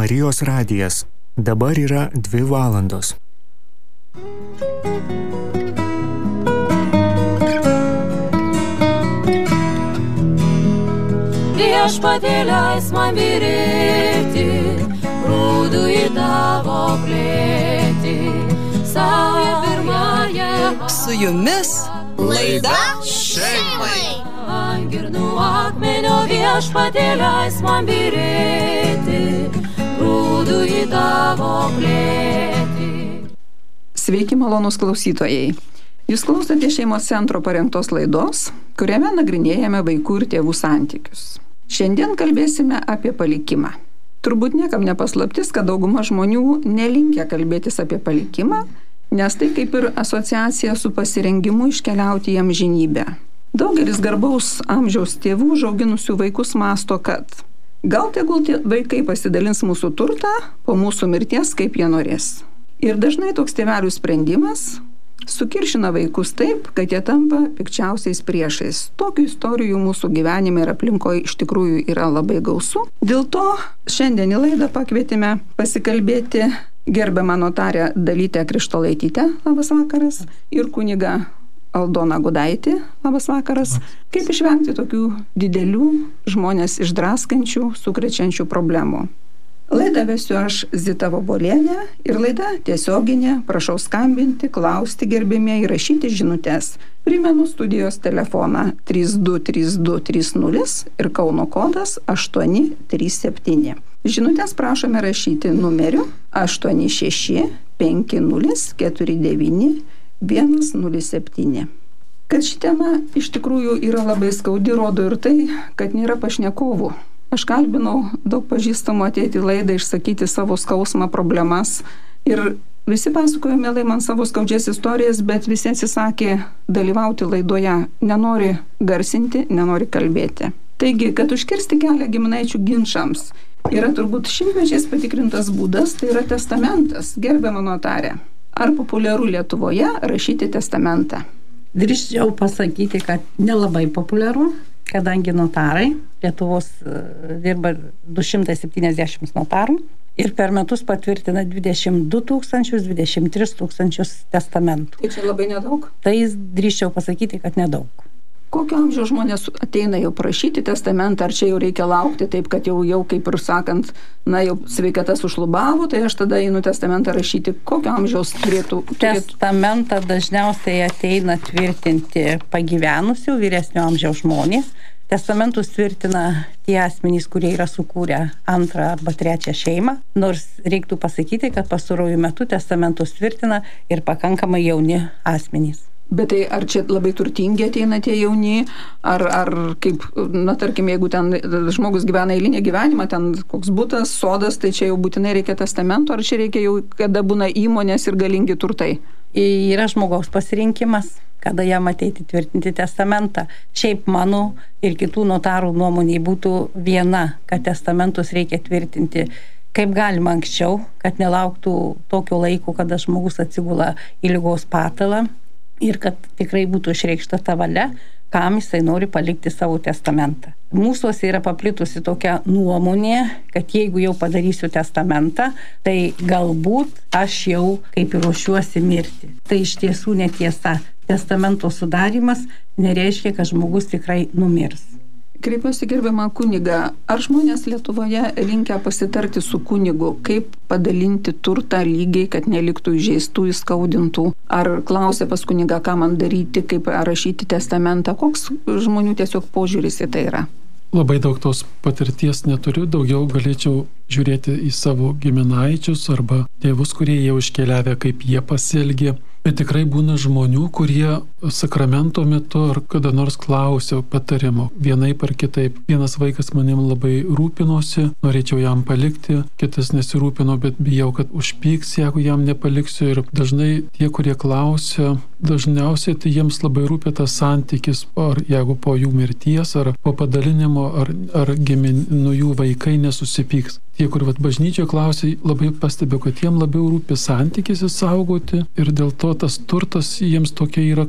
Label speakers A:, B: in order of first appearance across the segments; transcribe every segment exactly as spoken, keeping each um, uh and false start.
A: Marijos radijas. Dabar yra dvi valandos.
B: Viešpatie leis man byrėti, grūdų į tavo klėtį. Sauja pirmąją.
C: Su jumis laida šeimai.
B: Girnų akmenio viešpatie leis man byrėti, grūdų į tavo klėtį.
C: Sveiki, malonūs klausytojai. Jūs klausote Šeimos centro parengtos laidos, kuriame nagrinėjame vaikų ir tėvų santykius. Šiandien kalbėsime apie palikimą. Turbūt niekam nepaslaptis, kad dauguma žmonių nelinkia kalbėtis apie palikimą, nes tai kaip ir asociacija su pasirengimu iškeliauti į amžinybę. Daugelis garbaus amžiaus tėvų užauginusių vaikus mąsto, kad gal tegul tie vaikai pasidalins mūsų turtą po mūsų mirties, kaip jie norės. Ir dažnai toks tėvelių sprendimas sukiršina vaikus taip, kad jie tampa pikčiausiais priešais. Tokių istorijų mūsų gyvenime ir aplinkoje iš tikrųjų yra labai gausu. Dėl to šiandien į laidą pakvietėme pasikalbėti gerbiamą notarę Dalytę Krištolaitytę, labas vakaras, ir kunigą Aldoną Gudaitį, labas vakaras. Kaip išvengti tokių didelių, žmonės išdraskančių, sukrečiančių problemų? Laidą vesiu aš, Zita Vobolienė, ir laida tiesioginė, prašau skambinti, klausti gerbėmieji, rašyti žinutes. Primenu studijos telefoną trys du trys du trys nulis ir Kauno kodas aštuoni trys septyni. Žinutes prašome rašyti numeriu aštuoni šeši penki nulis keturi devyni vienas nulis septyni. Kad ši tema iš tikrųjų yra labai skaudi, rodo ir tai, kad nėra pašnekovų. Aš kalbinau daug pažįstamų ateiti į laidą, išsakyti savo skausmą, problemas. Ir visi pasakojo mielai man savo skaudžias istorijas, bet visi atsisakė dalyvauti laidoje. Nenori garsinti, nenori kalbėti. Taigi, kad užkirsti kelią giminaičių ginčams, yra turbūt šimtmečiais patikrintas būdas, tai yra testamentas. Gerbiama notarė, ar populiaru Lietuvoje rašyti testamentą?
D: Drįsčiau pasakyti, kad nelabai populiaru, kadangi notarai Lietuvos dirba du šimtai septyniasdešimt notarų ir per metus patvirtina dvidešimt du tūkstančius, dvidešimt tris tūkstančius testamentų.
C: Tai čia labai nedaug?
D: Tai drįsčiau pasakyti, kad nedaug.
C: Kokio amžiaus žmonės ateina jau prašyti testamentą, ar čia jau reikia laukti taip, kad jau, jau kaip ir sakant, na jau sveikata sušlubavo, tai aš tada einu testamentą rašyti. Kokio amžiaus turėtų? turėtų...
D: Testamentą dažniausiai ateina tvirtinti pagyvenusių vyresnio amžiaus žmonės. Testamentus tvirtina tie asmenys, kurie yra sukūrę antrą arba trečią šeimą, nors reiktų pasakyti, kad pastarojų metų testamentus tvirtina ir pakankamai jauni asmenys.
C: Bet tai ar čia labai turtingi ateina tie jauni, ar, ar kaip, na tarkim, jeigu ten žmogus gyvena eilinį gyvenimą, ten koks butas, sodas, tai čia jau būtinai reikia testamento, ar čia reikia jau, kada būna įmonės ir galingi turtai?
D: Yra žmogaus pasirinkimas, kada jam ateiti tvirtinti testamentą. Šiaip mano ir kitų notarų nuomonė būtų viena, kad testamentus reikia tvirtinti kaip galima anksčiau, kad nelauktų tokio laiko, kada žmogus atsigula į ligos patalą, ir kad tikrai būtų išreikšta ta valia, kam jisai nori palikti savo testamentą. Mūsuose yra paplitusi tokia nuomonė, kad jeigu jau padarysiu testamentą, tai galbūt aš jau kaip ir ruošiuosi mirti. Tai iš tiesų netiesa. Testamento sudarimas nereiškia, kad žmogus tikrai numirs.
C: Kreipiuosi gerbiamą kunigą, ar žmonės Lietuvoje linkę pasitarti su kunigu, kaip padalinti turtą lygiai, kad neliktų įžeistų, įskaudintų? Ar klausia pas kunigą, ką man daryti, kaip rašyti testamentą? Koks žmonių tiesiog požiūris į tai yra?
E: Labai daug tos patirties neturiu, daugiau galėčiau žiūrėti į savo giminaičius arba tėvus, kurie jau iškeliavę, kaip jie pasielgė. Bet tikrai būna žmonių, kurie sakramento metu ar kada nors klausia patarimo vienaip ar kitaip. Vienas vaikas manim labai rūpinosi, norėčiau jam palikti, kitas nesirūpino, bet bijau, kad užpyks, jeigu jam nepaliksiu. Ir dažnai tie, kurie klausia, dažniausiai tai jiems labai rūpi tas santykis, ar jeigu po jų mirties, ar po padalinimo, ar, ar giminų jų vaikai nesusipyks. Tie, kur vat, bažnyčioje klausia, labai pastebiu, kad jiem labiau rūpi santykis įsaugoti ir dėl to tas turtas jiems tokia yra kaip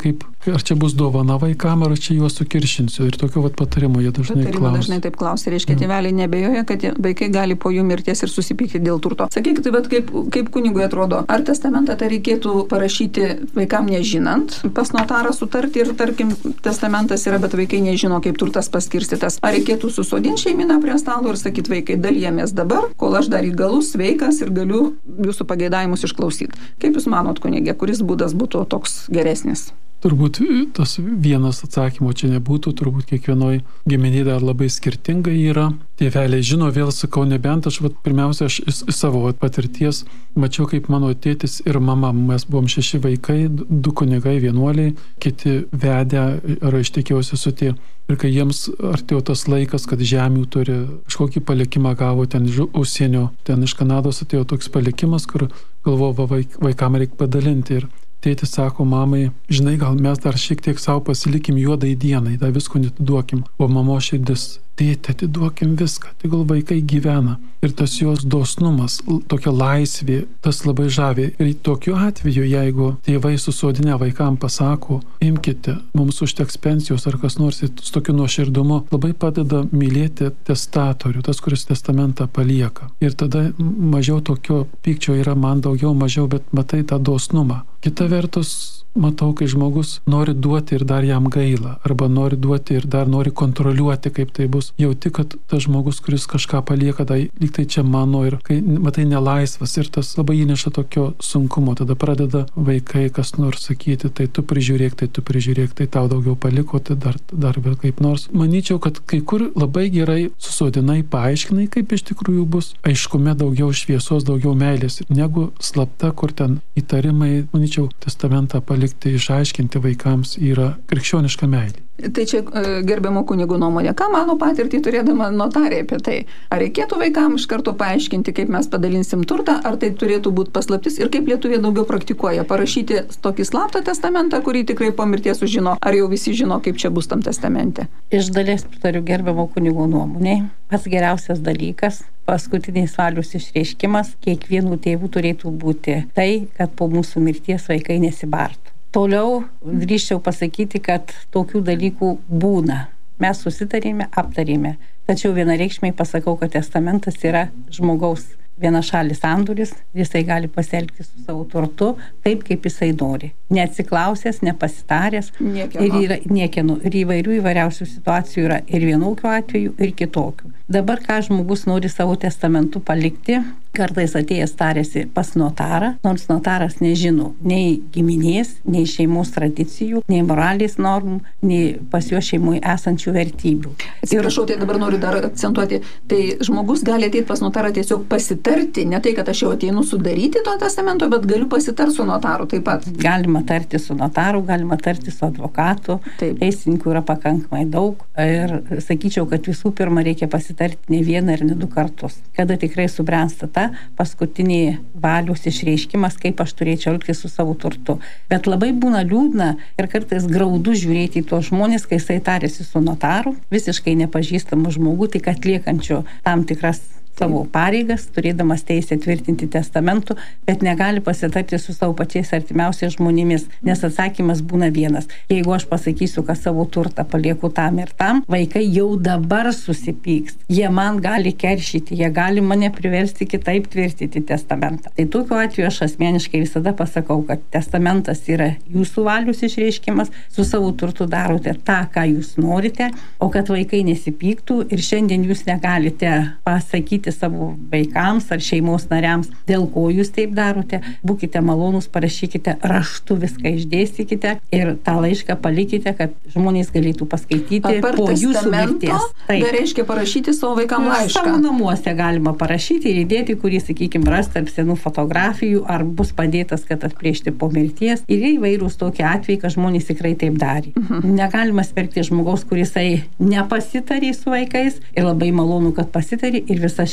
E: ar čia bus dovana vaikam, ar čia juos sukiršinsiu. Ir tokio vat patarimo jie dažnai
C: Patarimo
E: klausia.
C: dažnai taip klausia, reiškia, tėveliai nebejoja, kad vaikai gali po jų mirties ir susipykti dėl turto. Sakykite, bet kaip, kaip kunigui atrodo, ar testamentą tai reikėtų parašyti vaikam nežinant, pas notarą sutarti ir, tarkim, testamentas yra, bet vaikai nežino, kaip turtas paskirstytas. Ar reikėtų susodinti šeiminą prie stalo ir sakyti, vaikai, dalyjamės dabar, kol aš dar įgalus, sveikas ir galiu jūsų pageidavimus išklausyti. Kaip jūs manot, kunigė, kuris būdas būtų toks geresnis?
E: Turbūt tas vienas atsakymo čia nebūtų, turbūt kiekvienoj giminėje dar labai skirtingai yra. Tėveliai žino, vėl sakau, nebent aš, vat, pirmiausia, aš iš savo vat, patirties mačiau, kaip mano tėtis ir mama, mes buvom šeši vaikai, du kunigai, vienuoliai, kiti vedę ar ištekėjusi su tė. Ir kai jiems artėjo tas laikas, kad žemių turi, kažkokį palikimą gavo ten iš užsienio, ten iš Kanados atėjo toks palikimas, kur galvojo, vaik, vaikam reikia padalinti. Ir tėtis sako mamai, žinai, gal mes dar šiek tiek savo pasilikim juodai dienai, dar visko netiduokim. O mamo širdis, tėti, atiduokim viską, tai gal vaikai gyvena. Ir tas jos dosnumas, tokia laisvė, tas labai žavi. Ir tokiu atveju, jeigu tėvai susodinę vaikam pasako, imkite, mums užteks pensijos ar kas nors, su tokiu nuoširdumu labai padeda mylėti testatorių, tas, kuris testamentą palieka. Ir tada mažiau tokio pykčio yra, man daugiau, mažiau, bet matai tą dosnumą. Kita vertus, matau, kai žmogus nori duoti ir dar jam gaila, arba nori duoti ir dar nori kontroliuoti, kaip tai bus. Jauti, kad tas žmogus, kuris kažką palieka, tai lyg tai čia mano, ir kai matai nelaisvas, ir tas labai įneša tokio sunkumo. Tada pradeda vaikai kas nors sakyti, tai tu prižiūrėk, tai tu prižiūrėk, tai tau daugiau paliko, tai dar, dar vėl kaip nors. Manyčiau, kad kai kur labai gerai susodinai, paaiškinai, kaip iš tikrųjų bus. Aiškume daugiau šviesos, daugiau meilės, negu slapta, kur ten įtarimai. Manyčiau, testamentą palikti, išaiškinti vaikams yra krikščioniška meilė.
C: Tai čia gerbiamo kunigų nuomonė. Ką mano patirtį turėdama notarė apie tai? Ar reikėtų vaikams iš karto paaiškinti, kaip mes padalinsim turtą, ar tai turėtų būti paslaptis ir kaip lietuviai daugiau praktikuoja? Parašyti tokį slaptą testamentą, kurį tikrai po mirties sužino, ar jau visi žino, kaip čia bus tam testamente?
D: Iš dalies pritariu gerbiamo kunigų nuomonė. Pats geriausias dalykas, paskutiniais valios išreiškimas kiekvienų tėvų turėtų būti tai, kad po mūsų mirties vaikai nesibartų. Toliau drįsčiau pasakyti, kad tokių dalykų būna. Mes susitarėme, aptarėme. Tačiau vienareikšmiai pasakau, kad testamentas yra žmogaus vienašalis sandoris, jisai gali pasielgti su savo turtu taip, kaip jisai nori. Neatsiklausęs, nepasitaręs.
C: Niekieno.
D: Ir yra niekieno. Ir įvairių įvairiausių situacijų yra ir vienokių atvejų, ir kitokių. Dabar, ką žmogus nori savo testamentu palikti, kartais atėjęs tarėsi pas notarą, nors notaras nežino nei giminės, nei šeimos tradicijų, nei moralės normų, nei pas jo šeimoje esančių vertybių.
C: Atsiprašau, tai dabar noriu dar akcentuoti, tai žmogus gali ateiti pas notarą tiesiog pasitarti, ne tai, kad aš jau ateinu sudaryti to testamento, bet galiu pasitarti su notaru taip pat.
D: Galima tarti su notaru, galima tarti su advokatu, teisininkų yra pakankamai daug ir sakyčiau, kad visų pirma reikia pasitarti ne vieną ir ne du kartus, kada tikrai subręsta ta paskutinį valios išreiškimas, kaip aš turėčiau elgtis su savo turtu. Bet labai būna liūdna ir kartais graudu žiūrėti į tuos žmonės, kai jisai tarėsi su notaru, visiškai nepažįstamu žmogu, tik atliekančiu tam tikras savo pareigas, turėdamas teisę tvirtinti testamentų, bet negali pasitarti su savo pačiais artimiausiais žmonėmis, nes atsakymas būna vienas. Jeigu aš pasakysiu, kad savo turtą palieku tam ir tam, vaikai jau dabar susipyks. Jie man gali keršyti, jie gali mane priversti kitaip tvirtinti testamentą. Tai tokiu atveju aš asmeniškai visada pasakau, kad testamentas yra jūsų valios išreiškimas, su savo turtu darote tą, ką jūs norite, o kad vaikai nesipyktų ir šiandien jūs negalite pasakyti savo vaikams ar šeimos nariams, dėl ko jūs taip darote, būkite malonūs, parašykite raštu, viską išdėstykite ir tą laišką palikite, kad žmonės galėtų paskaityti
C: Apart
D: po jūsų mirties.
C: Tai reiškia parašyti savo vaikam laišką.
D: Savo namuose galima parašyti ir įdėti, kurį, sakykime, ras tarp senų fotografijų, ar bus padėtas, kad atplėšti po mirties. Ir įvairūs tokie atvejai, kad žmonės tikrai taip darė. Mhm. Negalima smerkti žmogaus, kurisai nepasitarė su vaikais ir labai malonu, kad pasitarė ir visas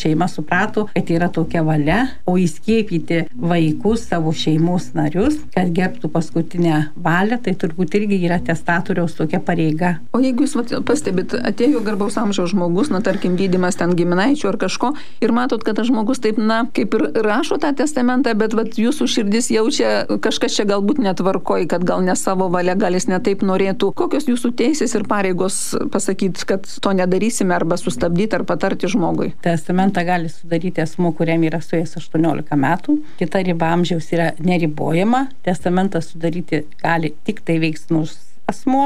D: šeima suprato, kad yra tokia valia, o įskiepyti vaikus, savo šeimos narius, kad gerbtų paskutinę valią, tai turbūt irgi yra testatoriaus tokia pareiga.
C: O jeigu jūs vat, pastebit, atėjo garbaus amžiaus žmogus, na tarkim gydymas ten giminaičių ar kažko, ir matot, kad tas žmogus taip, na, kaip ir rašo tą testamentą, bet vat, jūsų širdis jaučia, kažkas čia galbūt netvarkoj, kad gal ne savo valia, gal jis netaip norėtų. Kokios jūsų teisės ir pareigos pasakyti, kad to nedarysime arba sustabdyti ar patarti žmogui?
D: Testamentą gali sudaryti asmuo, kuriam yra suėjęs aštuoniolika metų. Kita riba amžiaus yra neribojama. Testamentą sudaryti gali tik tai veiksnus asmuo.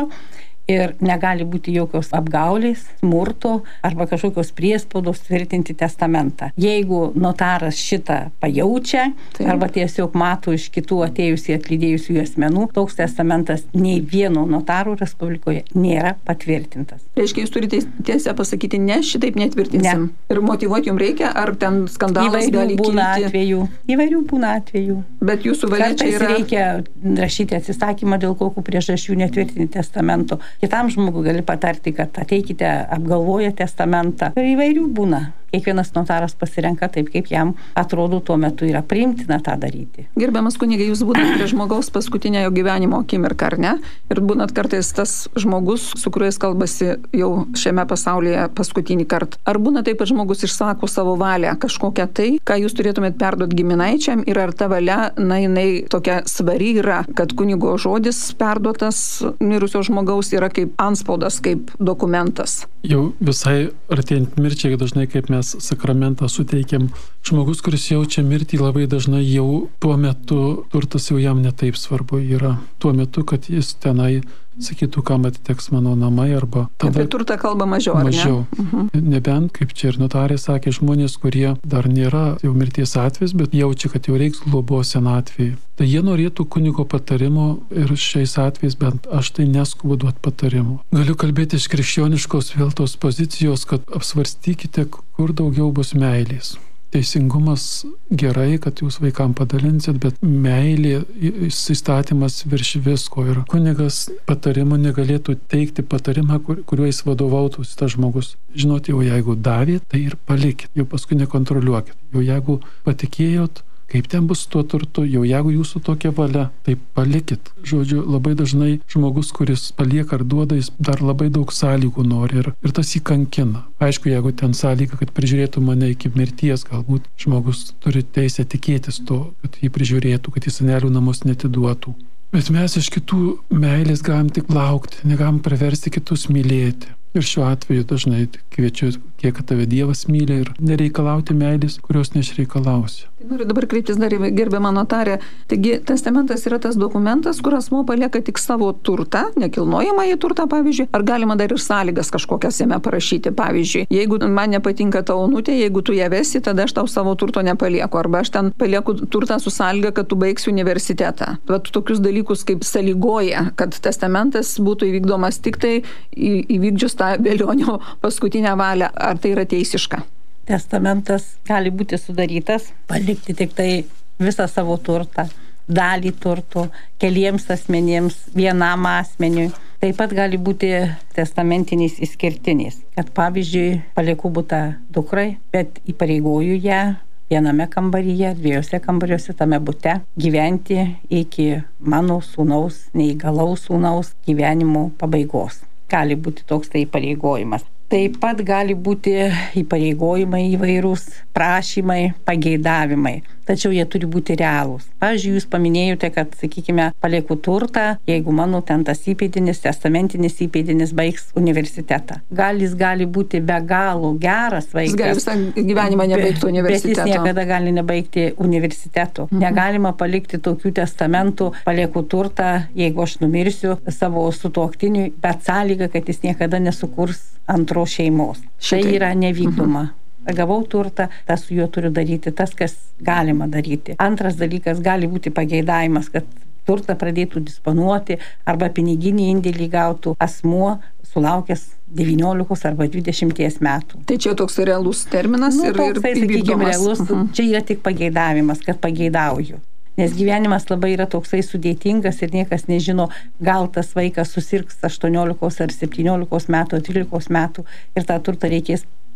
D: Ir negali būti jokios apgaulės, smurto arba kažkokios priespaudos tvirtinti testamentą. Jeigu notaras šitą pajaučia, tai arba tiesiog mato iš kitų atėjusių atlydėjusių asmenų, toks testamentas nei vieno notarų Respublikoje nėra patvirtintas.
C: Reiškia, jūs turite tiesę pasakyti, ne, šitaip netvirtinsim.
D: Ne.
C: Ir motyvuoti jums reikia, ar ten skandalas
D: įvairių
C: gali
D: būna
C: kilti?
D: Atvejų. Įvairių būna atvejų.
C: Bet jūsų valia čia
D: Kartais
C: yra...
D: reikia rašyti atsisakymą dėl kokių priežasčių netvirtinti testamento. Kitam žmogui gali patarti, kad ateikite apgalvoję testamentą. Ir įvairių būna. Kiekvienas notaras pasirenka taip, kaip jam atrodo tuo metu yra priimtina tą daryti.
C: Gerbiamas kunigai, jūs būnat prie žmogaus paskutinę jo gyvenimo akimirką, ar ne? Ir būnat kartais tas žmogus, su kuriuo jis kalbasi jau šiame pasaulyje paskutinį kartą. Ar būna taip, kad žmogus išsako savo valią kažkokią tai, ką jūs turėtumėt perduoti giminaičiam, ir ar ta valia, na, jinai tokia svari yra, kad kunigo žodis perduotas mirusio žmogaus yra kaip antspaudas, kaip dokumentas?
E: Jau visai artėjant mirčiai, dažnai kaip mes sakramentą suteikiam, žmogus, kuris jaučia mirtį, labai dažnai jau tuo metu turtas jau jam netaip svarbu yra. Tuo metu, kad jis tenai sakytų, kam atiteks mano namai, arba tada...
C: Apie turtą kalba mažiau, ar ne?
E: Mažiau.
C: Mhm.
E: Nebent, kaip čia ir notarė sakė, žmonės, kurie dar nėra jau mirties atvejs, bet jaučia, kad jau reiks globos senatvėje. Tai jie norėtų kunigo patarimo ir šiais atvejais bent aš tai neskubu duoti patarimo. Galiu kalbėti iš krikščioniškos vėl tos pozicijos, kad apsvarstykite, kur daugiau bus meilės. Teisingumas gerai, kad jūs vaikam padalinsit, bet meilė, įstatymas virš visko. Ir kunigas patarimo negalėtų teikti patarimą, kur, kuriuo jis vadovautųsi tas žmogus. Žinot, jau jeigu davėt, tai ir palikit, jau paskui nekontroliuokit. Jau jeigu patikėjot, kaip ten bus tuo turtu, jau jeigu jūsų tokia valia, tai palikit. Žodžiu, labai dažnai žmogus, kuris palieka ar duoda, jis dar labai daug sąlygų nori ir, ir tas jį kankina. Aišku, jeigu ten sąlyga, kad prižiūrėtų mane iki mirties, galbūt žmogus turi teisę tikėtis to, kad jį prižiūrėtų, kad į senelių namus netiduotų. Bet mes iš kitų meilės galim tik laukti, negalim priversti kitus mylėti. Ir šiuo atveju dažnai kviečiu, kiek tave Dievas myli, ir nereikalauti meilės, kurios neišreikalausi.
C: Noriu dabar kreiptis dar į gerbiamą notarę. Taigi, testamentas yra tas dokumentas, kur asmuo palieka tik savo turtą, nekilnojamąjį turtą, pavyzdžiui, ar galima dar ir sąlygas kažkokias jame parašyti. Pavyzdžiui, jeigu man nepatinka ta onutė, jeigu tu ją vesi, tada aš tau savo turto nepalieku, arba aš ten palieku turtą su sąlyga, kad tu baigsi universitetą. Bet tokius dalykus kaip sąlygoja, kad testamentas būtų įvykdomas tik tai įvykdžius tą velionio paskutinę valią. Ar tai yra teisiška?
D: Testamentas gali būti sudarytas, palikti tik tai visą savo turtą, dalį turtų, keliems asmenėms, vienam asmeniui. Taip pat gali būti testamentinis išskirtinis, kad pavyzdžiui palieku butą dukrai, bet įpareigoju ją viename kambaryje, dviejose kambariuose tame bute gyventi iki mano sūnaus, neįgalaus sūnaus gyvenimo pabaigos. Gali būti toks tai įpareigojimas. Taip pat gali būti įpareigojimai įvairūs, prašymai, pageidavimai, tačiau jie turi būti realūs. Pavyzdžiui, jūs paminėjote, kad, sakykime, palieku turtą, jeigu mano ten tas įpėdinis, testamentinis įpėdinis baigs universitetą. Gal jis gali būti be galo geras vaikas.
C: Jis gali visą gyvenimą nebaigti universiteto.
D: Bet jis niekada gali nebaigti universiteto. Mhm. Negalima palikti tokių testamentų, palieku turtą, jeigu aš numirsiu savo sutuoktiniui, bet sąlyga, kad jis niekada nesukurs antros šeimos. Tai yra nevykdoma. Mhm. Gavau turtą, tas su juo turiu daryti, tas, kas galima daryti. Antras dalykas gali būti pageidavimas, kad turtą pradėtų disponuoti arba piniginį indėlį gautų asmuo sulaukęs devyniolikos arba dvidešimties metų.
C: Tai čia toks realus terminas
D: nu,
C: ir,
D: toks,
C: ir
D: tai, sakykime, realus,
C: uh-huh.
D: Čia yra tik pageidavimas, kad pageidauju. Nes gyvenimas labai yra toksai sudėtingas ir niekas nežino, gal tas vaikas susirgs aštuoniolikos ar septyniolikos metų, trylikos metų ir tą turtą reikės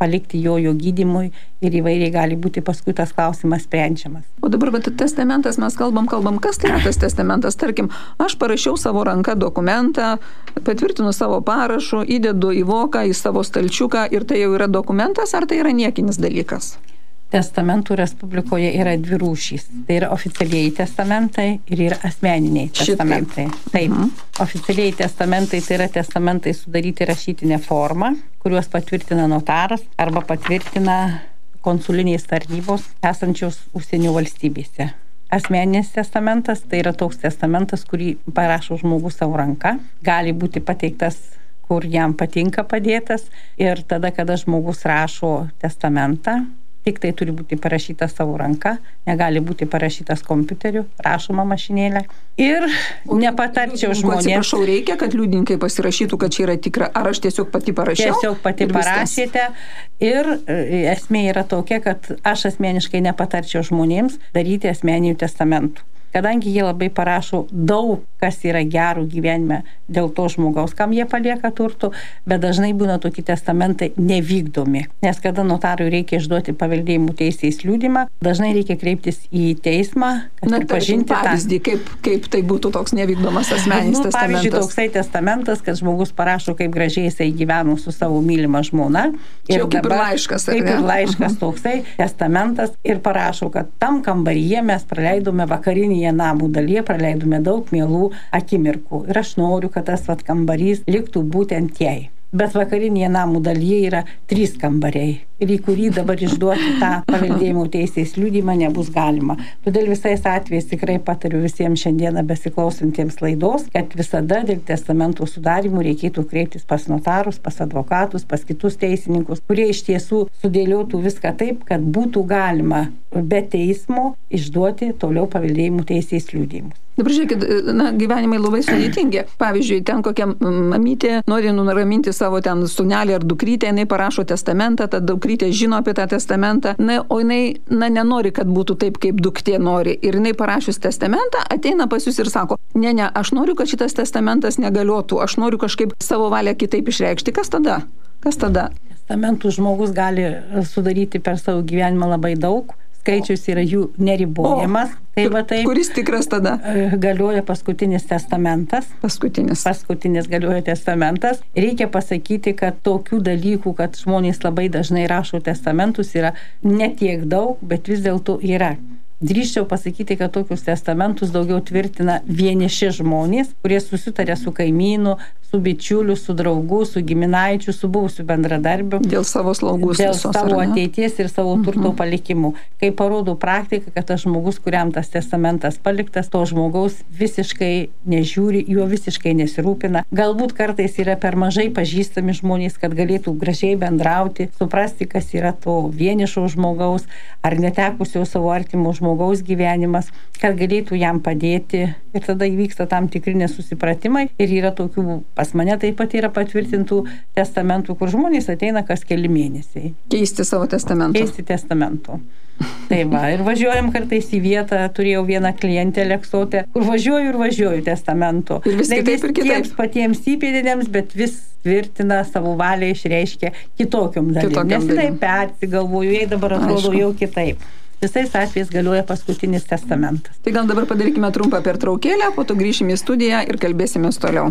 D: palikti jo jo gydymui ir įvairiai gali būti paskui tas klausimas sprendžiamas.
C: O dabar, bet testamentas, mes kalbam, kalbam, kas tai yra tas testamentas? Tarkim, aš parašiau savo ranką dokumentą, patvirtinu savo parašu, įdedu į voką, į savo stalčiuką ir tai jau yra dokumentas, ar tai yra niekinis dalykas?
D: Testamentų Respublikoje yra dvi rūšys. Tai yra oficialieji testamentai ir yra asmeniniai testamentai. Šitaip. Taip. Mhm. Oficialieji testamentai tai yra testamentai sudaryti rašytinę formą, kuriuos patvirtina notaras arba patvirtina konsulinės tarnybos esančios užsienio valstybėse. Asmeninis testamentas tai yra toks testamentas, kurį parašo žmogus savo ranka. Gali būti pateiktas, kur jam patinka padėtas ir tada, kada žmogus rašo testamentą, tik tai turi būti parašytas savo ranka, negali būti parašytas kompiuteriu, rašoma mašinėlė. Ir nepatarčiau žmonėms.
C: Atsiprašau, reikia, kad liudininkai pasirašytų, kad čia yra tikra, ar aš tiesiog pati parašiau?
D: Tiesiog pati parašėte. Ir esmė yra tokia, kad aš asmeniškai nepatarčiau žmonėms daryti asmeninių testamentų. Kadangi jie labai parašo daug, kas yra gerų gyvenime dėl to žmogaus, kam jie palieka turtų, bet dažnai būna tokie testamentai nevykdomi. Nes kada notarui reikia išduoti paveldėjimų teisės liudymą, dažnai reikia kreiptis į teismą, kad pripažinti tą
C: pavyzdį, kaip, kaip tai būtų toks nevykdomas asmeninis nu, testamentas.
D: Pavyzdžiui, toksai testamentas, kad žmogus parašo, kaip gražiai jisai gyveno su savo mylima žmona.
C: Čia jau kaip ir laiškas, ar ne?
D: Kaip ir laiškas toksai testamentas ir parašo, kad tam kambaryje mes praleidome vakarinį namų dalyje, praleidome daug mielų akimirkų. Ir aš noriu, kad tas vat kambarys liktų būtent jai. Bet vakarinėje namų dalyje yra trys kambariai. Ir į kurį dabar išduoti tą paveldėjimo teisės liudymą nebus galima. Todėl visais atvejais tikrai patariu visiems šiandieną besiklausantiems laidos, kad visada dėl testamentų sudarimų reikėtų kreiptis pas notarus, pas advokatus, pas kitus teisininkus, kurie iš tiesų sudėliotų viską taip, kad būtų galima be teismo išduoti toliau paveldėjimų teisės liudymus.
C: Dabar žiūrėkit, na, gyvenimai labai sudėtingi. Pavyzdžiui, ten kokia mamytė nori nuraminti savo ten sūnelį ar dukrytę, jinai parašo testamentą, ta dukrytė žino apie tą testamentą, na, o jinai na, nenori, kad būtų taip, kaip duktė nori. Ir jinai parašius testamentą, ateina pas jūs ir sako, ne, ne, aš noriu, kad šitas testamentas negaliotų, aš noriu kažkaip savo valią kitaip išreikšti. Kas tada? Kas tada?
D: Testamentų žmogus gali sudaryti per savo gyvenimą labai daug. Skaičius yra jų neribojamas.
C: O,
D: tai va taip,
C: kuris tikras tada?
D: Galioja paskutinis testamentas.
C: Paskutinis.
D: Paskutinis galioja testamentas. Reikia pasakyti, kad tokių dalykų, kad žmonės labai dažnai rašo testamentus, yra ne tiek daug, bet vis dėlto yra. Drįsčiau pasakyti, kad tokius testamentus daugiau tvirtina vieniši žmonės, kurie susitarė su kaimynu, su bičiuliu, su draugu, su giminaičiu, su buvusiu bendradarbiu.
C: Dėl savo slaugos.
D: Dėl visos, savo ateities ir savo turto palikimų. Kai parodo praktika, kad tas žmogus, kuriam tas testamentas paliktas, to žmogaus visiškai nežiūri, juo visiškai nesirūpina. Galbūt kartais yra per mažai pažįstami žmonės, kad galėtų gražiai bendrauti, suprasti, kas yra to vienišo žmogaus ar netekusio savo artimo žmogaus gyvenimas, kad galėtų jam padėti. Ir tada įvyksta tam tikri nesusipratimai. Ir yra tokių, pas mane taip pat yra patvirtintų testamentų, kur žmonės ateina kas keli mėnesiai.
C: Keisti savo testamentų.
D: Keisti testamentų. Tai va, ir važiuojam kartais į vietą, turėjau vieną klientę Leksotę, kur važiuoju ir važiuoju testamentu.
C: Ir vis kitaip ir kitaip.
D: Patiems įpėdiniams, bet vis tvirtina savo valią, išreiškia kitokiom dalim. Nes taip persigalvoju, jei dabar atrodo jau kitaip. Visais atvejais galioja paskutinis testamentas.
C: Tai gal dabar padarykime trumpą pertraukėlę, po to grįšime į studiją ir kalbėsimės toliau.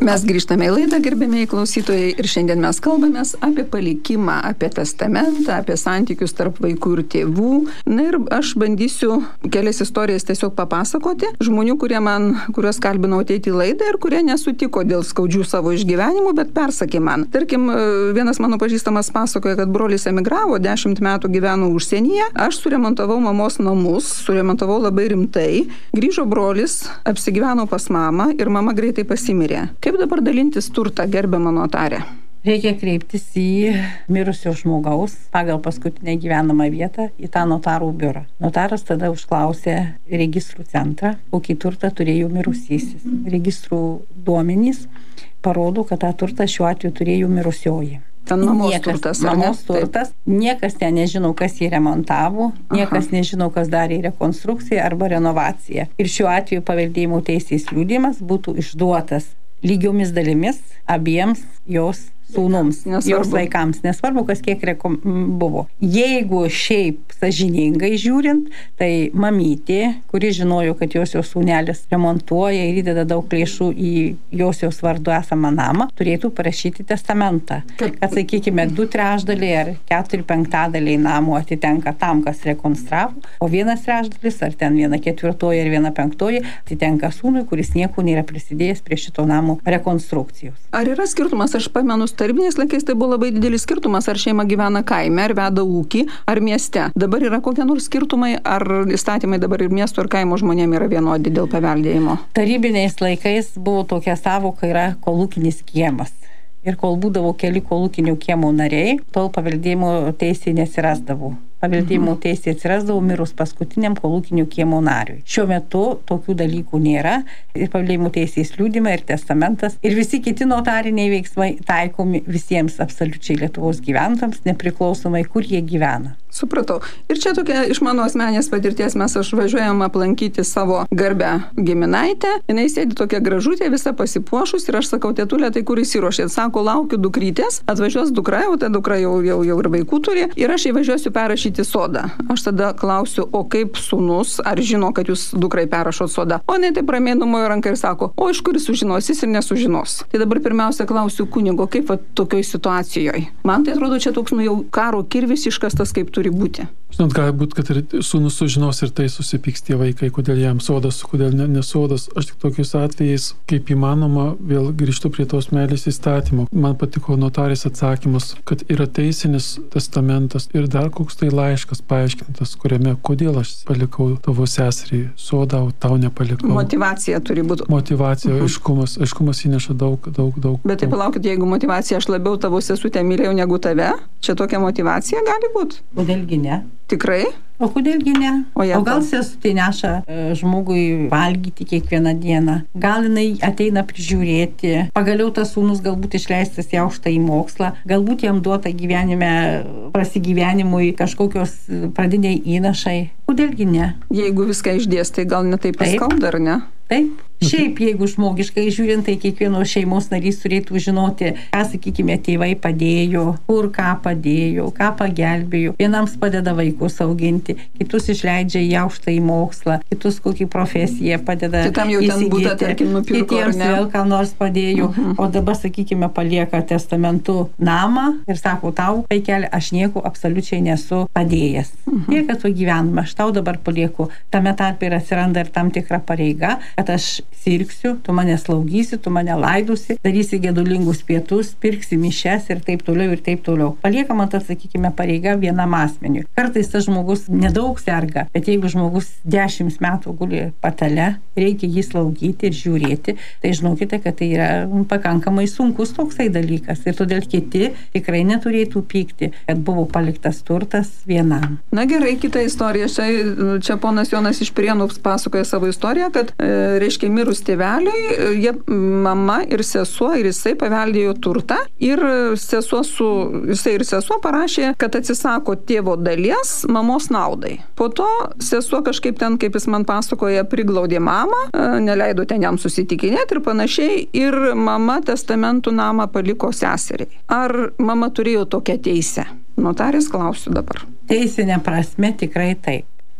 C: Mes grįžtame į laidą, gerbėmiai klausytojai, ir šiandien mes kalbamės apie palikimą, apie testamentą, apie santykius tarp vaikų ir tėvų. Na ir aš bandysiu kelias istorijas tiesiog papasakoti žmonių, kurie man, kuriuos kalbinau ateiti į laidą ir kurie nesutiko dėl skaudžių savo išgyvenimų, bet persakė man. Tarkim, vienas mano pažįstamas pasakoja, kad brolis emigravo, dešimt metų gyveno užsienyje, aš suremontavau mamos namus, suremontavau labai rimtai, grįžo brolis, apsigyveno pas mamą ir mama greitai pasimirė. Kaip dabar dalintis turtą, gerbiama notarė?
D: Reikia kreiptis į mirusio žmogaus pagal paskutinę gyvenamą vietą į tą notarų biurą. Notaras tada užklausė registrų centrą, kokį turtą turėjo mirusysis. Registrų duomenys parodo, kad tą turtą šiuo atveju turėjo mirusioji.
C: Ten mamos
D: niekas,
C: turtas.
D: Mamos turtas. Niekas ten nežino, kas jį remontavo, niekas
C: Aha.
D: nežino, kas darė rekonstrukciją arba renovaciją. Ir šiuo atveju paveldėjimo teisės liudijimas būtų išduotas lygiomis dalimis abiems jos sūnums,
C: Nesvarbu.
D: jos vaikams, nesvarbu, kas kiek rekom... buvo. Jeigu šiaip sąžiningai žiūrint, tai mamytė, kuri žinojo, kad josios sūnelis remontuoja ir įdeda daug lėšų į josios vardu esamą namą, turėtų parašyti testamentą. Kad, sakykime, du trečdaliai ar keturi penktadaliai namų atitenka tam, kas rekonstravo, o vienas trečdalis, ar ten viena ketvirtoji ar viena penktoji, atitenka sūnui, kuris nieko nėra prisidėjęs prie šito namo rekonstrukcijos.
C: Ar yra skirtumas? Aš pamenu, tarybiniais laikais tai buvo labai didelis skirtumas, ar šeima gyvena kaime, ar veda ūkį, ar mieste. Dabar yra kokie nors skirtumai, ar įstatymai dabar ir miesto ir kaimo žmonėm yra vienodi dėl paveldėjimo?
D: Tarybiniais laikais buvo tokia savoka, yra kolūkinis kiemas. Ir kol būdavo keli kolūkinių kiemų nariai, tol paveldėjimo teisė nesirasdavo. Paveldėjimo teisė atsirasdavo mirus paskutiniam kolūkinių kiemo nariui. Šiuo metu tokių dalykų nėra. Ir paveldėjimo teisės liudijimai, ir testamentas, ir visi kiti notariniai veiksmai taikomi visiems absoliučiai Lietuvos gyventojams, nepriklausomai, kur jie gyvena.
C: Supratau. Ir čia tokia iš mano asmenės patirties, mes aš važiuojam aplankyti savo garbę giminaitę. Jinai sėdi tokia gražutė, visa pasipuošus ir aš sakau, tėtulė, tai kur įsiruošėt? Sako, laukiu dukrytės, atvažiuos dukra, o ta dukra jau, jau, jau ir vaikų turi ir aš įvažiuosiu perrašyti sodą. Aš tada klausiu, o kaip sūnus, ar žino, kad jūs dukrai perrašot sodą? O ne, tai pramiai numojo ranką ir sako, o iš kur jis sužinos, jis ir nesužinos. Tai dabar pirmiausia klausiu kunigo, kaip va, tokioj situacijoje. Man tai atrodo, čia toks nu jau karo kirvis iškastas, kaip turi būti.
E: Žinot, gali būti, kad ir sūnus sužinos ir tai susipyks tie vaikai, kodėl jam sodas, kodėl ne, nesodas. Aš tik tokius atvejais, kaip įmanoma, vėl grįžtu prie tos meilės įstatymo. Man patiko notarės atsakymas, kad yra teisinis testamentas ir dar koks tai laiškas paaiškintas, kuriame, kodėl aš palikau tavo seserį sodą, o tau nepalikau.
C: Motyvacija turi būti.
E: Motyvacija, uh-huh. aiškumas. Aiškumas įneša daug, daug, daug.
C: Bet tai palaukit, jeigu motyvacija, aš labiau tavo sesutę mylėjau negu tave, čia tokia motyvacija gali būti?
D: Kodėlgi ne?
C: Tikrai?
D: O kodėlgi ne?
C: O,
D: o gal sesutė neša e, žmogui valgyti kiekvieną dieną? Gal jinai ateina prižiūrėti? Pagaliau tas sūnus galbūt išleistas į aukštąjį mokslą? Galbūt jam duota gyvenime, prasigyvenimui kažkokios pradiniai įnašai? Kodėlgi ne?
C: Jeigu viską išdės, tai gal ne taip paskauda, ar ne?
D: Taip. Šiaip, jeigu žmogiškai žiūrint, tai kiekvieno šeimos narys turėtų žinoti, ką, sakykime, tėvai padėjo, kur ką padėjo, ką pagelbėjo. Vienams padeda vaikus auginti, kitus išleidžia į aukštąjį mokslą, kitus kokį profesiją padeda
C: tai tam jau ten būtų, tarkim, nupirko,
D: kitiems vėl ką nors padėjo. Uh-huh. O dabar, sakykime, palieka testamentu namą ir sako, tau, vaikeli, aš nieko absoliučiai nesu padėjęs. Uh-huh. Tiek, kad tu gyvename, aš tau dabar palieku. Tame tarpe ir atsiranda ir tam tikra pareiga, kad aš sirgsiu, tu mane slaugysi, tu mane laidusi, darysi gedulingus pietus, pirksi mišes ir taip toliau ir taip toliau. Paliekama tas, sakykime, pareiga vienam asmeniui. Kartais tas žmogus nedaug serga, bet jeigu žmogus dešimt metų guli patale, reikia jį slaugyti ir žiūrėti, tai žinokite, kad tai yra pakankamai sunkus toksai dalykas ir todėl kiti tikrai neturėtų pykti, kad buvo paliktas turtas vienam.
C: Na gerai, kita istorija. Čia, čia ponas Jonas iš Prienų pasakoja savo istoriją, kad e, reiškia mirus tėveliui, jie, mama ir sesuo ir jisai paveldėjo turtą ir sesuo su, jisai ir sesuo parašė, kad atsisako tėvo dalies mamos naudai. Po to sesuo kažkaip ten, kaip jis man pasakoja, priglaudė mamą, neleido ten jam susitikinėti ir panašiai ir mama testamentų namą paliko seseriai. Ar mama turėjo tokią teisę? Notarės klausiu dabar.
D: Teisinė prasme tikrai taip.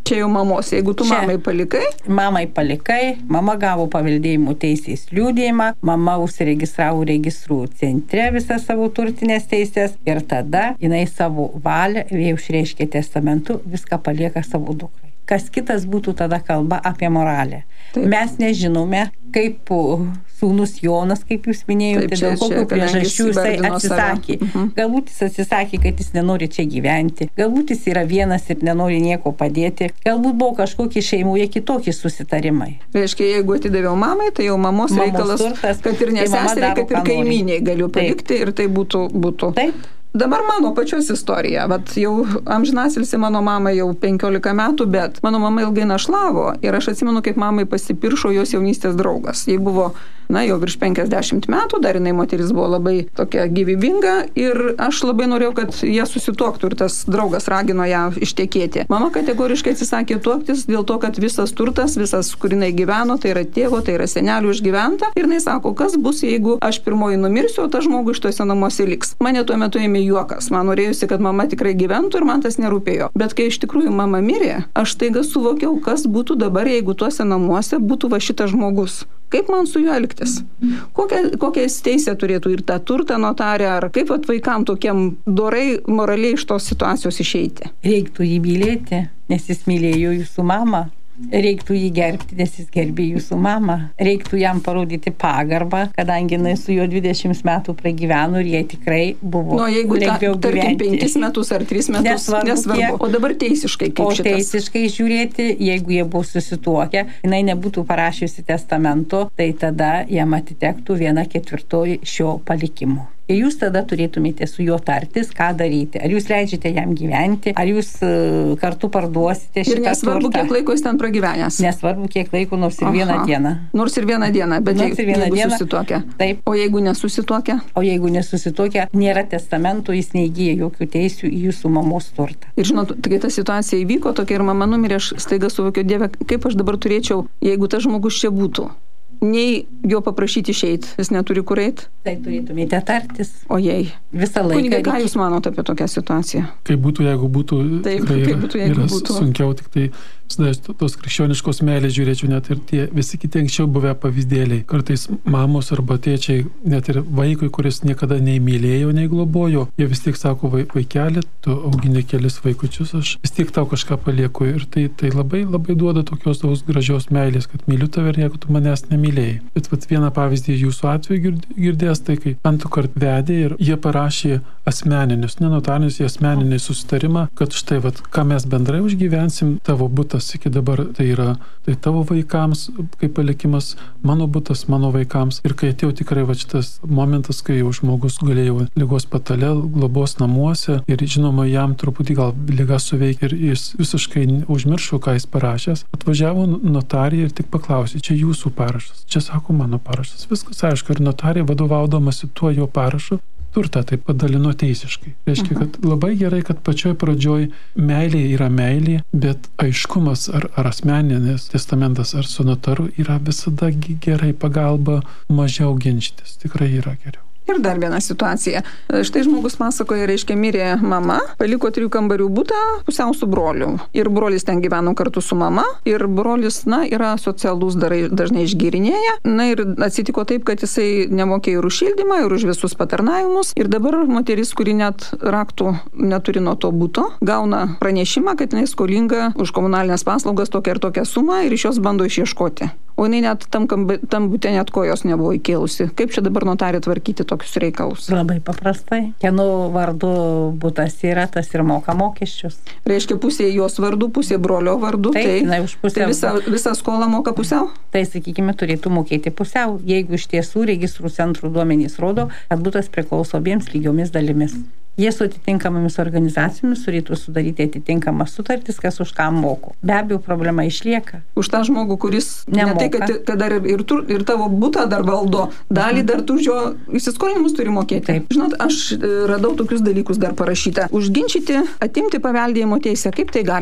C: Čia jau mamos, jeigu tu
D: Čia
C: mamai palikai?
D: Mamai palikai, mama gavo paveldėjimo teisės liudijimą, mama užsiregistravo registrų centre visas savo turtinės teisės ir tada jinai savo valią, jau išreiškė testamentu, viską palieka savo dukrai. Kas kitas būtų tada kalba apie moralę. Taip. Mes nežinome, kaip sūnus Jonas, kaip jūs minėjote, Taip, čia, dėl kokių priežasčių jisai atsisakė. Uh-huh. Galbūt jis atsisakė, kad jis nenori čia gyventi. Galbūt jis yra vienas ir nenori nieko padėti. Galbūt buvo kažkokie šeimoje kitokie susitarimai.
C: Reiškia, jeigu atidaviau mamai, tai jau mamos, mamos reikalas, turtas, kad ir neseseriai, kad ir kaimyniai galiu palikti Taip. Ir tai būtų... būtų.
D: Taip.
C: Dabar mano pačios istorija, vat jau amžinatilsį mano mama jau penkiolika metų, bet mano mama ilgai našlavo ir aš atsimenu, kaip mamai pasipiršo jos jaunystės draugas. Jai buvo, na, jau virš penkiasdešimt metų, dar jinai moteris buvo labai tokia gyvybinga ir aš labai norėjau, kad jie susituoktų ir tas draugas ragino ją ištekėti. Mama kategoriškai atsisakė tuoktis dėl to, kad visas turtas, visas, kur jinai gyveno, tai yra tėvo, tai yra senelių išgyventa ir jinai sako, kas bus, jeigu aš pirmoji numirsiu, o tas žmogus šituose namuose liks. Mane tuo metu ėmė juokas. Man norėjusi, kad mama tikrai gyventų ir man tas nerūpėjo. Bet kai iš tikrųjų mama mirė, aš taiga suvokiau, kas būtų dabar, jeigu tuose namuose būtų va šitas žmogus. Kaip man su juo elgtis? Kokią, kokią jis teisę turėtų ir tą turtą notarę, ar kaip at vaikam tokiem dorai moraliai iš tos situacijos išeiti?
D: Reiktų jį mylėti, nes jis mylėjo jūsų mamą. Reiktų jį gerbti, nes jis gerbė jūsų mamą. Reiktų jam parodyti pagarbą, kadangi jinai su juo dvidešimt metų pragyveno ir jie tikrai buvo
C: nu, jeigu
D: lengviau
C: ta, tarkim,
D: gyventi.
C: penkis metus ar tris metus, nesvarbu. nesvarbu. O dabar teisiškai kaip
D: o
C: šitas?
D: O teisiškai žiūrėti, jeigu jie buvo susituokę, jinai nebūtų parašiusi testamento, tai tada jam atitektų viena ketvirtoji šio palikimo. Ir jūs tada turėtumėte su juo tartis, ką daryti. Ar jūs leidžiate jam gyventi, ar jūs uh, kartu parduosite šitą turtą.
C: Ir nesvarbu, kiek laiko jis ten pragyvenęs.
D: Nesvarbu, kiek laiko, nors ir Aha. vieną dieną.
C: Nors ir vieną dieną, bet
D: nors
C: jeigu,
D: vieną
C: jeigu
D: dieną,
C: susituokia.
D: Taip.
C: O jeigu nesusituokia?
D: O jeigu nesusituokia, nėra testamento, jis neįgyja jokių teisių į jūsų mamos turtą.
C: Ir žinot, kai ta situacija įvyko, tokia ir mama numirė, aš staiga suvokiau, Dieve, kaip aš dabar turėčiau, jeigu tas žmogus čia būtų. Nei jo paprašyti išeit, jis neturi kur eit.
D: Tai turėtumėte tartis.
C: O jei.
D: Visą laiką.
C: Kunigai, ką jūs manote apie tokią situaciją?
E: Kaip būtų, jeigu būtų,
C: Taip,
E: tikrai
C: kaip
E: yra,
C: būtų, jeigu
E: yra
C: būtų.
E: sunkiau, tik tai tos krikščioniškos meilės žiūrėčiau, net ir tie visi kiti anksčiau buvę pavyzdėliai. Kartais mamos arba tėčiai, net ir vaikui, kuris niekada nei mylėjo, nei globojo, jie vis tiek sako, vaikeli, tu augini kelis vaikučius, aš vis tiek tau kažką palieku. Ir tai, tai labai, labai duoda tokios tos gražios meilės, kad myliu tave ir jeigu tu manęs nemylėjai. Bet vat, vieną pavyzdį jūsų atveju girdės, tai kai antrąkart vedė ir jie parašė asmeninius, nenotarinius, jie asmeninį susitarimą, kad štai, vat, ką mes bendrai užgyvensim, tavo butas iki dabar tai yra tai tavo vaikams, kaip palikimas, mano butas mano vaikams. Ir kai atėjo tikrai va šitas momentas, kai jau žmogus galėjo ligos patale, globos namuose ir žinoma, jam truputį gal liga suveikė ir jis visiškai užmiršo, ką jis parašęs, atvažiavo notarija ir tik paklausė, čia jūsų parašas, čia sako mano parašas. Viskas aišku, ir notarija vadovaudamasi tuo jo parašu turtą taip padalino teisiškai. Reiškia, kad labai gerai, kad pačioj pradžioj meilė yra meilė, bet aiškumas ar, ar asmeninės testamentas ar su notaru yra visada gerai, pagalba mažiau ginčytis. Tikrai yra geriau.
C: Ir dar viena situacija. Štai žmogus pasakoja, reiškia, mirė mama, paliko trijų kambarių butą pusiau su broliu. Ir brolis ten gyveno kartu su mama, ir brolis, na, yra socialus, dažnai išgėrinėja. Na ir atsitiko taip, kad jisai nemokėjo ir už šildymą, ir už visus patarnavimus. Ir dabar moteris, kuri net raktų neturi nuo to buto, gauna pranešimą, kad jinai skolinga už komunalinės paslaugas tokią ir tokią sumą ir iš jos bando išieškoti. O jinai net tam, tam bute net kojos nebuvo įkėlusi. Kaip čia dabar notarė tvarkyti tokius reikalus?
D: Labai paprastai. Kieno vardu butas yra, tas ir moka mokesčius.
C: Reiškia, pusė jos vardu, pusė brolio vardu.
D: Taip,
C: tai
D: na, už pusę.
C: Tai visą, visą skolą moka pusiau?
D: Tai, sakykime, turėtų mokėti pusiau, jeigu iš tiesų registrų centrų duomenys rodo, kad butas priklauso abiems lygiomis dalimis. Jie su atitinkamomis organizacijomis turėtų sudaryti atitinkamas sutartis, kas už ką moko. Be abejo, problema išlieka.
C: Už tą žmogų, kuris
D: nemoka.
C: Ne tai, kad, kad dar ir, ir, tur, ir tavo butą dar valdo, dalį dar tu už jo įsiskolinimus turi mokėti.
D: Taip.
C: Žinot, aš radau tokius dalykus dar parašyta. Užginčyti, atimti paveldėjimo teisę. Kaip tai galima?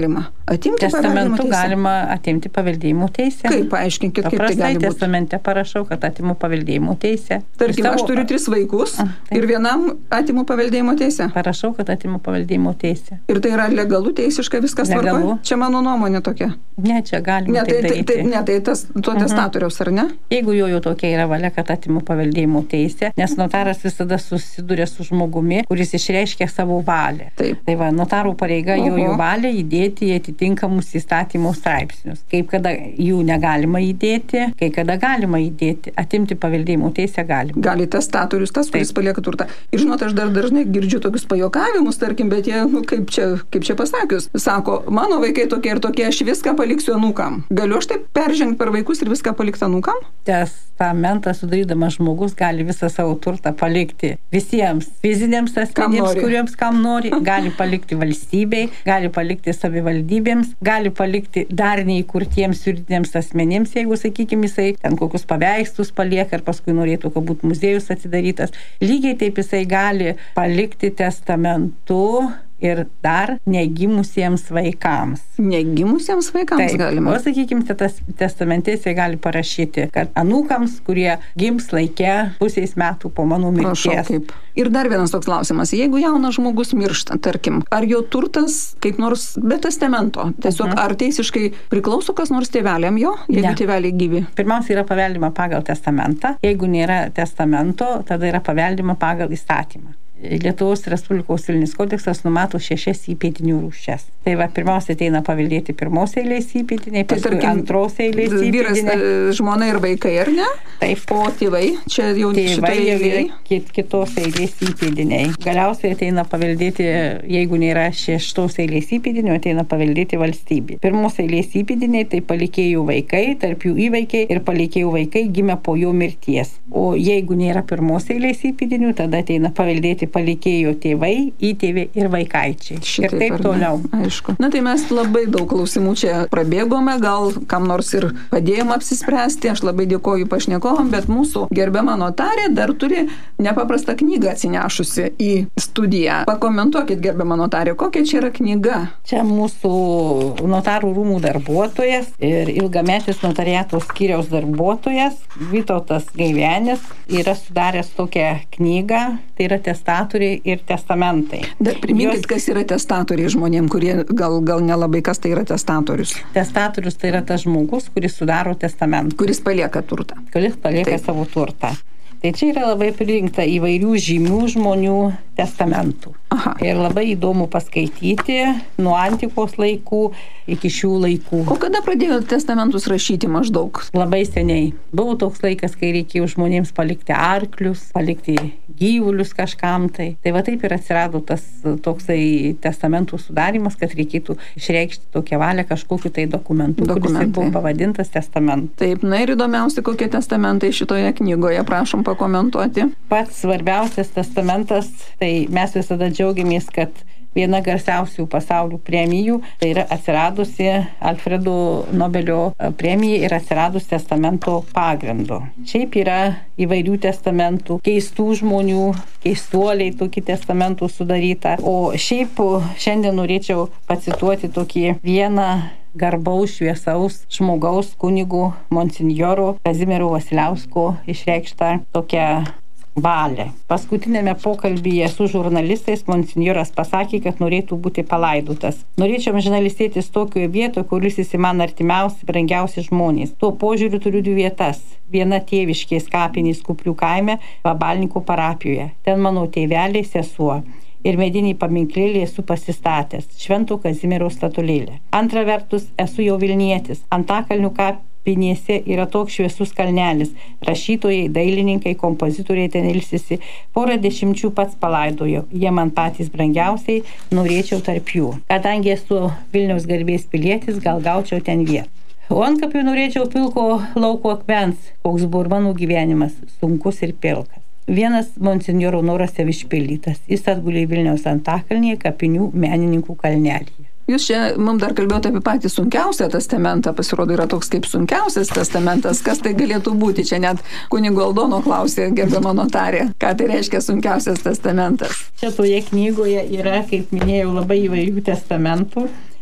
C: Atimti
D: Testamentu galima atimti paveldėjimo teisę.
C: Kaip, paaiškinkit, kaip
D: Paprastai
C: tai gali būti?
D: testamente parašau, kad atimu paveldėjimo teisę.
C: Tarkim,
D: savo...
C: aš turiu tris vaikus
D: A,
C: ir vienam atimu paveldėjimo teisę.
D: Parašau, kad atimu paveldėjimo teisę.
C: Ir tai yra legalu, teisiškai viskas tvarkoja? Čia mano nuomonė tokia.
D: Ne, čia galima
C: ne, tai,
D: tai
C: tai, tai, ne, tai tas to testatoriaus, ar ne?
D: Jeigu jo jau tokia yra valia, kad atimu paveldėjimo teisę, nes notaras visada susiduria su žmogumi, kuris išreiškia savo valią.
C: Taip.
D: Tai va, notarų pareiga jo
C: Oho.
D: jų valią įdėti į atitinkamus įstatymų straipsnius. Kaip kada jų negalima įdėti, kai kada galima įdėti, atimti paveldėjimo teisę galima.
C: Gali testatorius, tas, kuris
D: Taip.
C: palieka turtą. Ir žinot, aš dar dažnai girdžiu tokius pajokavimus, tarkim, bet jie, nu, kaip čia, kaip čia pasakius, sako, mano vaikai tokie ir tokie, aš viską paliksiu anūkam. Galiu aš taip peržengti per vaikus ir viską palikti anūkam?
D: Testamentą sudarydamas žmogus gali visą savo turtą palikti visiems fiziniams asmenims, kuriems kam nori, gali palikti valstybei, gali palikti savivaldybėms, gali palikti dar neįkurtiems juridiniams asmenims, jeigu, sakykime, jisai ten kokius paveikslus palieka ir paskui norėtų, kad būtų muziejus atidarytas. Lygiai taip jisai gali palikti testamentu ir dar negimusiems vaikams.
C: Negimusiems vaikams
D: Taip,
C: galima.
D: O, sakykime, tas testamente jisai gali parašyti, kad anūkams, kurie gims laikė pusiais metų po mano
C: Prašau,
D: mirties.
C: kaip. Ir dar vienas toks klausimas. Jeigu jaunas žmogus miršta, tarkim, ar jo turtas kaip nors be testamento, tiesiog
D: Mhm.
C: ar teisiškai priklauso kas nors tėveliam jo, jeigu
D: Ne.
C: tėveliai gyvi?
D: Pirmiausia yra paveldima pagal testamentą. Jeigu nėra testamento, tada yra paveldima pagal įstatymą. Lietuvos Respublikos civilinis kodeksas numato šešias įpėdinių rūšes. Tai va, pirmiausia ateina paveldėti pirmos eilės įpėdiniai,
C: Tai
D: paskui
C: tarkim,
D: antros eilės
C: vyras,
D: įpėdiniai.
C: e, žmona ir vaikai, ar ne?
D: Taip,
C: O tėvai, čia jau
D: tėvai
C: šitoje
D: jau yra
C: eilėje.
D: kit, kitos eilės įpėdiniai. Galiausiai ateina paveldėti, jeigu nėra šeštos eilės įpėdinių, ateina paveldėti valstybė. Pirmos eilės įpėdiniai tai palikėjų vaikai, tarp jų įvaikiai ir palikėjų vaikai gimė po jo mirties. O jeigu nėra pirmos eilės įpėdinių, tada ateina paveldėti palikėjų tėvai, įtėviai ir vaikaičiai.
C: Šitaip,
D: ir taip
C: ar ne?
D: toliau.
C: Aišku. Na tai mes labai daug klausimų čia prabėgome, gal kam nors ir padėjom apsispręsti. Aš labai dėkoju pašnekovam, bet mūsų gerbiama notarė dar turi nepaprastą knygą atsinešusi į studiją. Pakomentuokit, gerbiama notarė, kokia čia yra knyga?
D: Čia mūsų notarų rūmų darbuotojas ir ilgametis notariato skyriaus darbuotojas Vytautas Gaivenis yra sudaręs tokią knygą, tai yra testatoriai ir testamentai.
C: Dar priminkit,
D: Jos-
C: kas yra testatoriai žmonėm, kurie gal, gal nelabai kas tai yra testatorius,
D: Testatorius tai yra tas žmogus, kuris sudaro testamentą,
C: kuris palieka turtą.
D: kuris palieka
C: Taip.
D: savo turtą. Tai čia yra labai pririnkta įvairių žymių žmonių testamentų.
C: Aha.
D: Ir labai įdomu paskaityti nuo antikos laikų iki šių laikų.
C: O kada pradėjo testamentus rašyti maždaug?
D: Labai seniai. Buvo toks laikas, kai reikėjo žmonėms palikti arklius, palikti gyvulius kažkam tai. Tai va taip ir atsirado tas toksai testamentų sudarimas, kad reikėtų išreikšti tokią valią kažkokiu tai dokumentu, kuris ir
C: Dokumentai.
D: buvo pavadintas testamentu.
C: Taip, na ir įdomiausia, kokie testamentai šitoje knygoje, prašom pakomentuoti.
D: Pats svarbiausias testamentas, tai mes visada džiaugiamės, kad viena garsiausių pasaulio premijų, tai yra atsiradusi Alfredo Nobelio premija ir atsiradus testamento pagrindu. Šiaip yra įvairių testamentų, keistų žmonių, keistuoliai tokį testamentų sudaryta. O šiaip šiandien norėčiau pacituoti tokį vieną garbaus šviesaus žmogaus kunigų monsinjoro Kazimiero Vasiliausko išreikštą tokią valią. Paskutinėme pokalbyje su žurnalistais monsinjoras pasakė, kad norėtų būti palaidotas. Norėčiau žurnalistėtis tokioje vietoje, kuris jis man artimiausi, brangiausi žmonės. Tuo požiūriu turiu dvi vietas. Viena tėviškės kapinės Kuplių kaime, Vabalnikų parapijoje. Ten mano tėveliai, sesuo. Ir medinį paminklėlį esu pasistatęs, Švento Kazimiero statulėlę. Antra vertus, esu jau Vilnietis. Antakalnių kapinėse yra toks šviesus kalnelis. Rašytojai, dailininkai, kompozitoriai ten ilsisi. Porą dešimčių pats palaidojo. Jie man patys brangiausiai, norėčiau tarp jų. Kadangi esu Vilniaus garbės pilietis, gal gaučiau ten vietą. O antkapiu norėčiau pilko lauko akmens, koks buvo mano gyvenimas, sunkus ir pilkas. Vienas monsinjoro noras jau išpildytas. Jis atgulė Vilniaus Antakalnyje kapinių menininkų kalnelyje.
C: Jūs čia mums dar kalbėjote apie patį sunkiausią testamentą, pasirodo yra toks kaip sunkiausias testamentas, kas tai galėtų būti, čia net kunigo Aldono klausė gerbiama notarė, ką tai reiškia sunkiausias testamentas.
D: Čia toje knygoje yra, kaip minėjau, labai įvairių testamentų.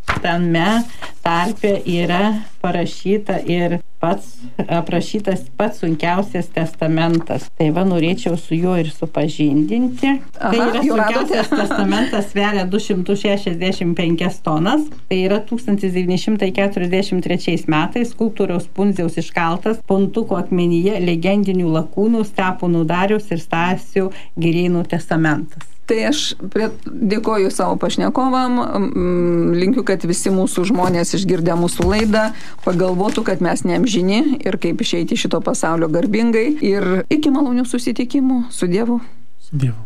D: tame tarpe yra parašyta ir pats aprašytas pats sunkiausias testamentas. Tai va, norėčiau su juo ir supažindinti.
C: Aha,
D: tai yra
C: jau radote?
D: sunkiausias testamentas, sveria du šimtus šešiasdešimt penkias tonas. Tai yra tūkstantis devyni šimtai keturiasdešimt trečiais metais skulptoriaus Pundziaus iškaltas Puntuko akmenyje legendinių lakūnų Steponų Dariaus ir Stasio Girėnų testamentas.
C: Tai aš prie, dėkoju savo pašnekovam, linkiu, kad visi mūsų žmonės išgirdę mūsų laidą pagalvotų, kad mes neamžini ir kaip išeiti iš šito pasaulio garbingai. Ir iki malonių susitikimų. Su Dievu.
E: Su Dievu.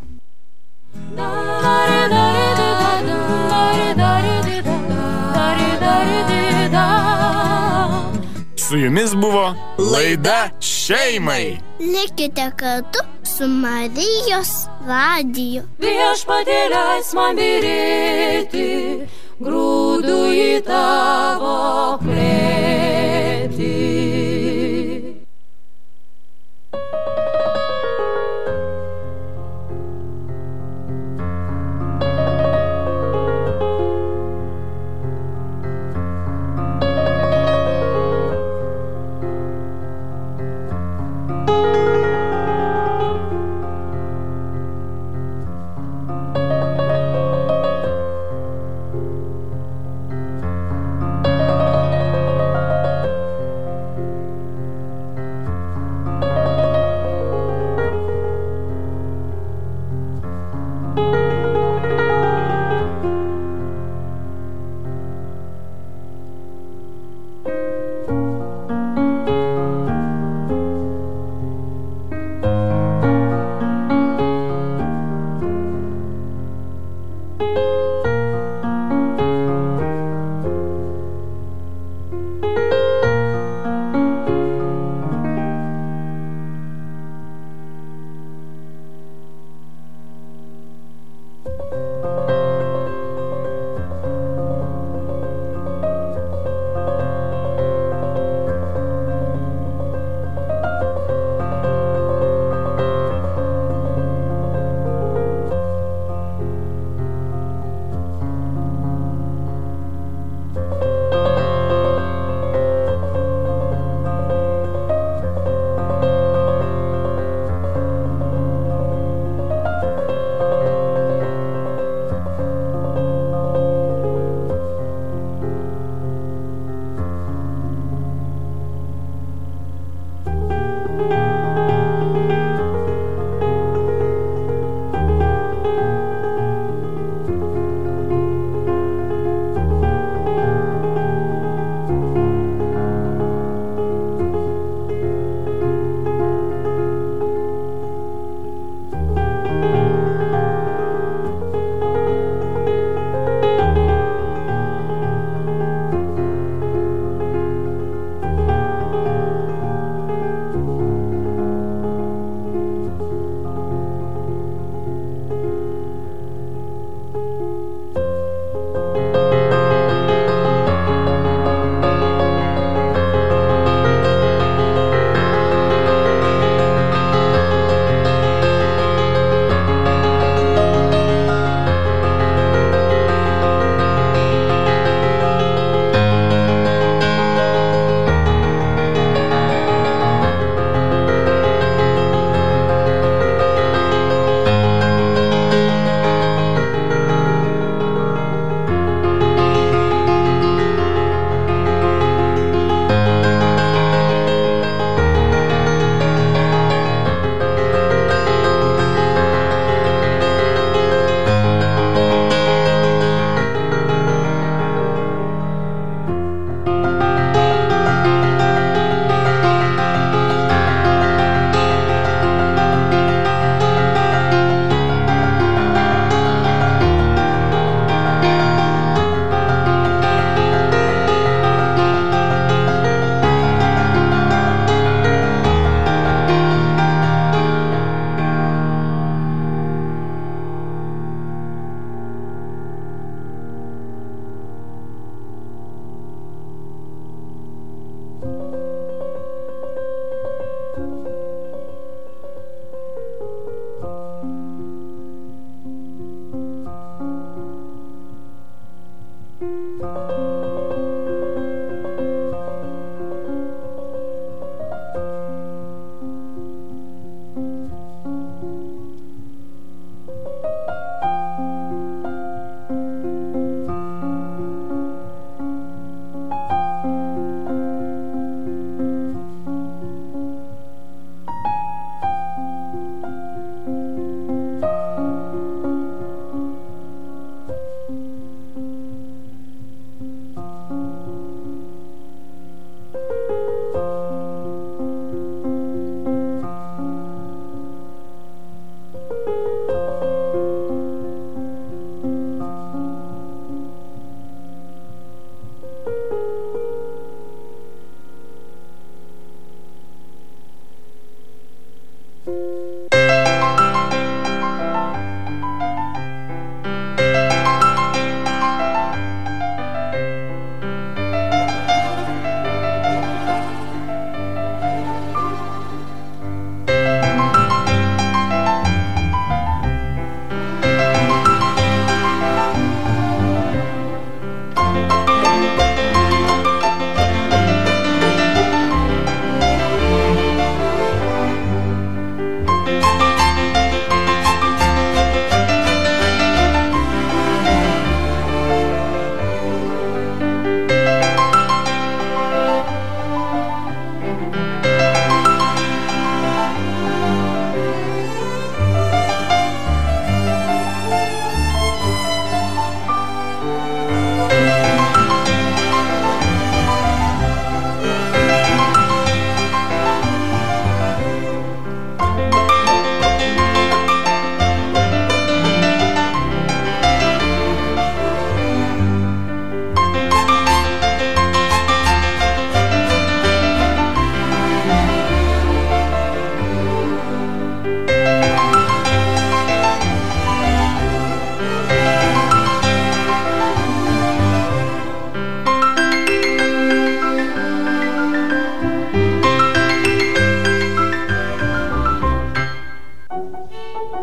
F: Su jumis buvo laida Šeimai.
G: Likite kartu su Marijos radiju.
B: Viešpatie leisk man byrėti, grūdų į tavo klėtį.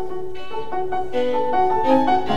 B: Thank you.